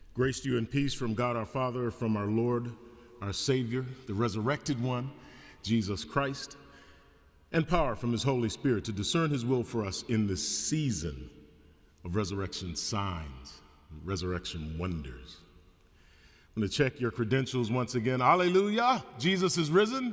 Grace to you and peace from God our Father, from our Lord, our Savior, the resurrected one, Jesus Christ, and power from his Holy Spirit to discern his will for us in this season of resurrection signs, resurrection wonders. I'm going to check your credentials once again. Hallelujah! Jesus is risen.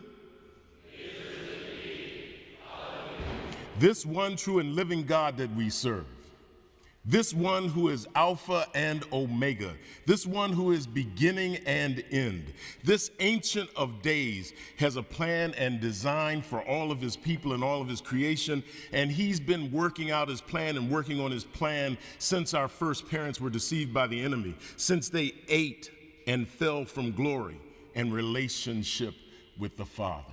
This one true and living God that we serve. This one who is Alpha and Omega. This one who is beginning and end. This Ancient of Days has a plan and design for all of his people and all of his creation, and he's been working out his plan and working on his plan since our first parents were deceived by the enemy, since they ate and fell from glory and relationship with the Father.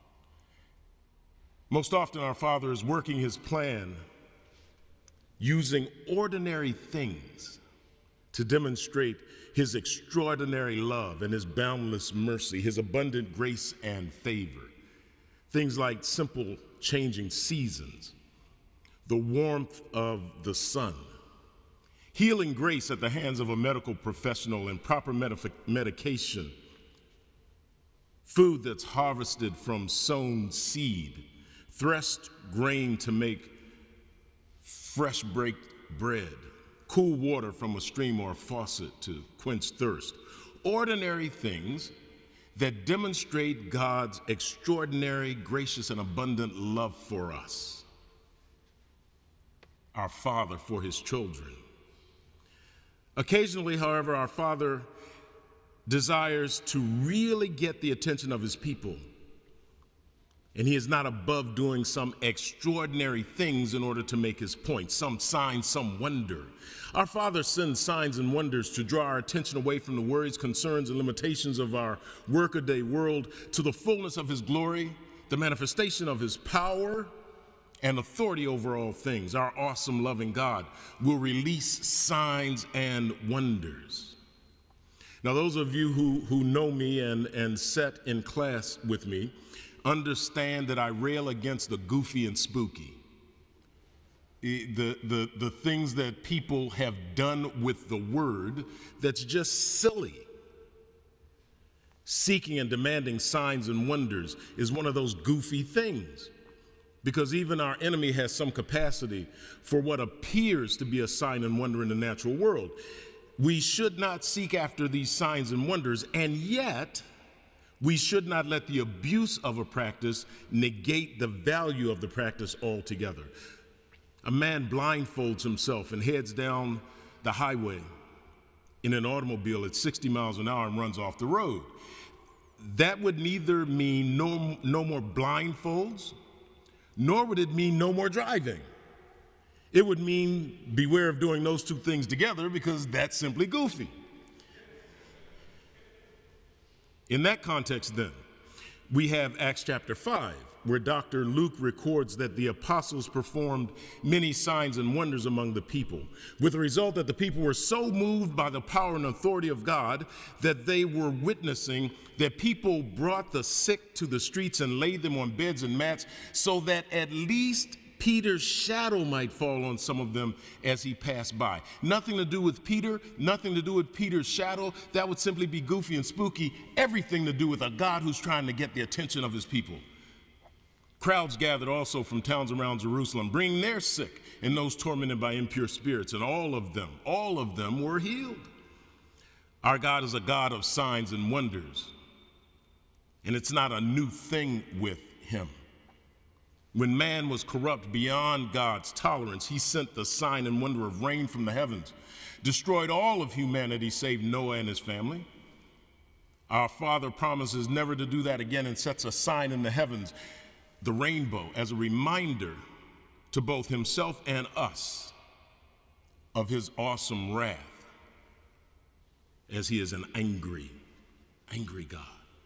Most often our Father is working his plan using ordinary things to demonstrate his extraordinary love and his boundless mercy, his abundant grace and favor. Things like simple changing seasons, the warmth of the sun, healing grace at the hands of a medical professional and proper medication, food that's harvested from sown seed, threshed grain to make fresh baked bread, cool water from a stream or a faucet to quench thirst. Ordinary things that demonstrate God's extraordinary, gracious, and abundant love for us, our Father for his children. Occasionally, however, our Father desires to really get the attention of his people. And he is not above doing some extraordinary things in order to make his point, some sign, some wonder. Our Father sends signs and wonders to draw our attention away from the worries, concerns, and limitations of our workaday world to the fullness of his glory, the manifestation of his power and authority over all things. Our awesome, loving God will release signs and wonders. Now, those of you who know me and sat in class with me, understand that I rail against the goofy and spooky. The things that people have done with the word that's just silly. Seeking and demanding signs and wonders is one of those goofy things, because even our enemy has some capacity for what appears to be a sign and wonder in the natural world. We should not seek after these signs and wonders, and yet we should not let the abuse of a practice negate the value of the practice altogether. A man blindfolds himself and heads down the highway in an automobile at 60 miles an hour and runs off the road. That would neither mean no more blindfolds, nor would it mean no more driving. It would mean beware of doing those two things together, because that's simply goofy. In that context, then, we have Acts chapter 5, where Dr. Luke records that the apostles performed many signs and wonders among the people, with the result that the people were so moved by the power and authority of God that they were witnessing that people brought the sick to the streets and laid them on beds and mats so that at least Peter's shadow might fall on some of them as he passed by. Nothing to do with Peter, nothing to do with Peter's shadow. That would simply be goofy and spooky. Everything to do with a God who's trying to get the attention of his people. Crowds gathered also from towns around Jerusalem, bringing their sick and those tormented by impure spirits, and all of them were healed. Our God is a God of signs and wonders, and it's not a new thing with him. When man was corrupt beyond God's tolerance, he sent the sign and wonder of rain from the heavens, destroyed all of humanity save Noah and his family. Our Father promises never to do that again and sets a sign in the heavens, the rainbow, as a reminder to both himself and us of his awesome wrath, as he is an angry God.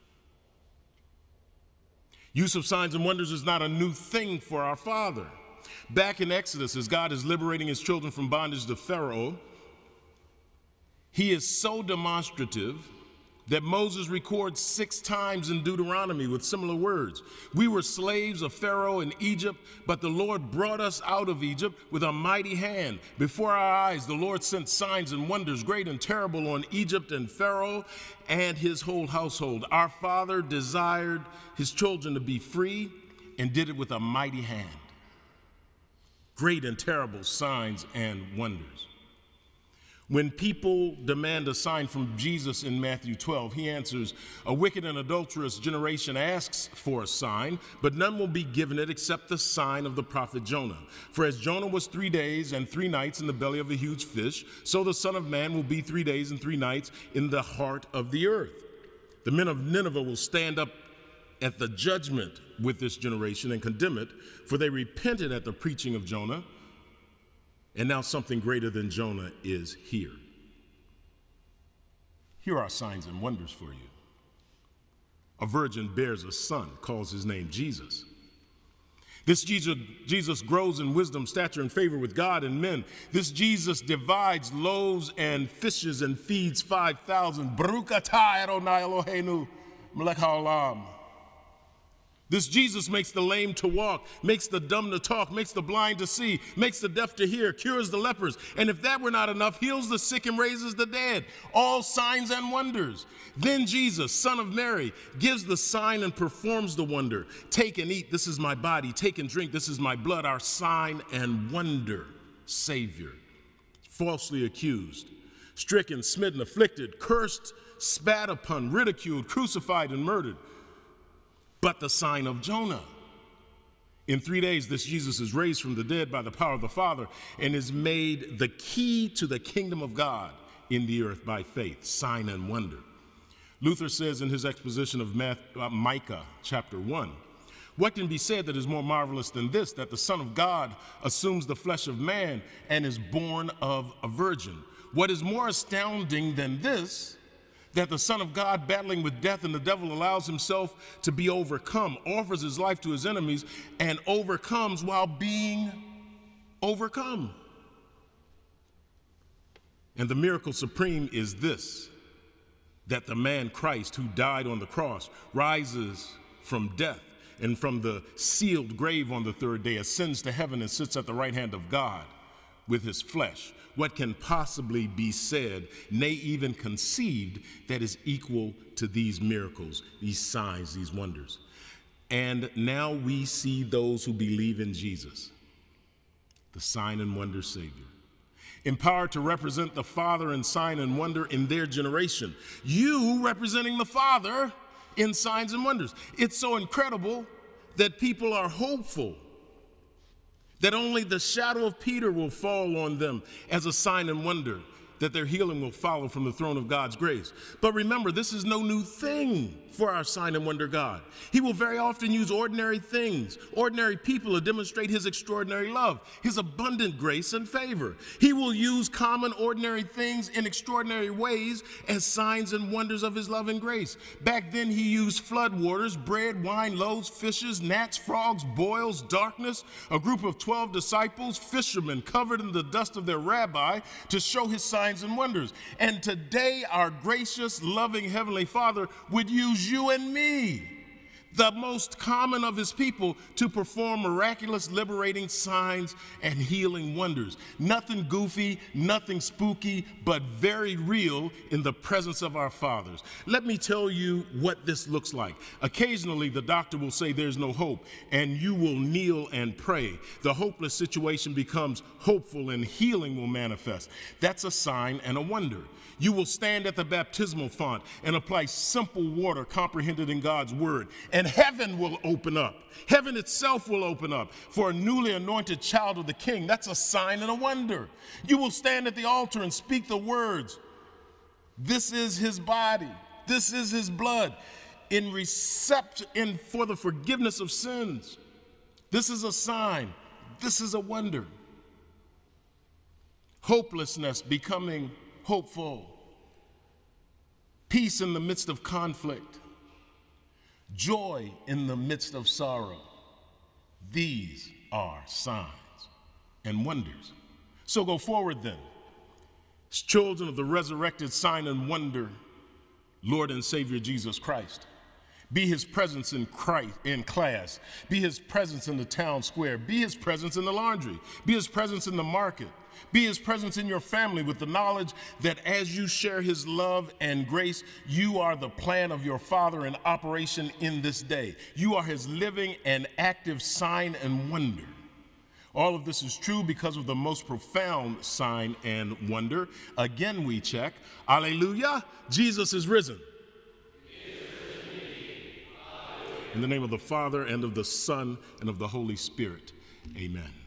Use of signs and wonders is not a new thing for our Father. Back in Exodus, as God is liberating his children from bondage to Pharaoh, he is so demonstrative that Moses records 6 times in Deuteronomy with similar words. We were slaves of Pharaoh in Egypt, but the Lord brought us out of Egypt with a mighty hand. Before our eyes, the Lord sent signs and wonders, great and terrible, on Egypt and Pharaoh and his whole household. Our father desired his children to be free and did it with a mighty hand. Great and terrible signs and wonders. When people demand a sign from Jesus in Matthew 12, he answers, a wicked and adulterous generation asks for a sign, but none will be given it except the sign of the prophet Jonah. For as Jonah was 3 days and 3 nights in the belly of a huge fish, so the Son of Man will be 3 days and 3 nights in the heart of the earth. The men of Nineveh will stand up at the judgment with this generation and condemn it, for they repented at the preaching of Jonah. And now something greater than Jonah is here. Here are signs and wonders for you. A virgin bears a son, calls his name Jesus. This Jesus grows in wisdom, stature, and favor with God and men. This Jesus divides loaves and fishes and feeds 5,000. Baruch atah Adonai Eloheinu melech haolam. This Jesus makes the lame to walk, makes the dumb to talk, makes the blind to see, makes the deaf to hear, cures the lepers, and if that were not enough, heals the sick and raises the dead. All signs and wonders. Then Jesus, Son of Mary, gives the sign and performs the wonder. Take and eat, this is my body. Take and drink, this is my blood, our sign and wonder. Savior, falsely accused, stricken, smitten, afflicted, cursed, spat upon, ridiculed, crucified, and murdered. But the sign of Jonah. In 3 days, this Jesus is raised from the dead by the power of the Father and is made the key to the kingdom of God in the earth by faith, sign and wonder. Luther says in his exposition of Micah chapter 1, what can be said that is more marvelous than this, that the Son of God assumes the flesh of man and is born of a virgin? What is more astounding than this, that the Son of God, battling with death and the devil, allows himself to be overcome, offers his life to his enemies, and overcomes while being overcome. And the miracle supreme is this, that the man Christ, who died on the cross, rises from death and from the sealed grave on the 3rd day, ascends to heaven and sits at the right hand of God with his flesh. What can possibly be said, nay, even conceived, that is equal to these miracles, these signs, these wonders? And now we see those who believe in Jesus, the sign and wonder Savior, empowered to represent the Father in sign and wonder in their generation. You representing the Father in signs and wonders. It's so incredible that people are hopeful that only the shadow of Peter will fall on them as a sign and wonder, that their healing will follow from the throne of God's grace. But remember, this is no new thing for our sign and wonder God. He will very often use ordinary things, ordinary people, to demonstrate his extraordinary love, his abundant grace and favor. He will use common, ordinary things in extraordinary ways as signs and wonders of his love and grace. Back then, he used flood waters, bread, wine, loaves, fishes, gnats, frogs, boils, darkness, a group of 12 disciples, fishermen covered in the dust of their rabbi, to show his signs and wonders. And today, our gracious, loving Heavenly Father would use you and me, the most common of his people, to perform miraculous, liberating signs and healing wonders. Nothing goofy, nothing spooky, but very real in the presence of our fathers. Let me tell you what this looks like. Occasionally, the doctor will say there's no hope, and you will kneel and pray. The hopeless situation becomes hopeful, and healing will manifest. That's a sign and a wonder. You will stand at the baptismal font and apply simple water comprehended in God's word, and heaven will open up. Heaven itself will open up for a newly anointed child of the King. That's a sign and a wonder. You will stand at the altar and speak the words, "This is his body, this is his blood," for the forgiveness of sins. This is a sign. This is a wonder. Hopelessness becoming hopeful, peace in the midst of conflict, joy in the midst of sorrow. These are signs and wonders. So go forward then, as children of the resurrected sign and wonder Lord and Savior Jesus Christ. Be his presence in class. Be his presence in the town square. Be his presence in the laundry. Be his presence in the market. Be his presence in your family with the knowledge that as you share his love and grace, you are the plan of your Father in operation in this day. You are his living and active sign and wonder. All of this is true because of the most profound sign and wonder. Again, we check. Alleluia, Jesus is risen. In the name of the Father, and of the Son, and of the Holy Spirit, amen.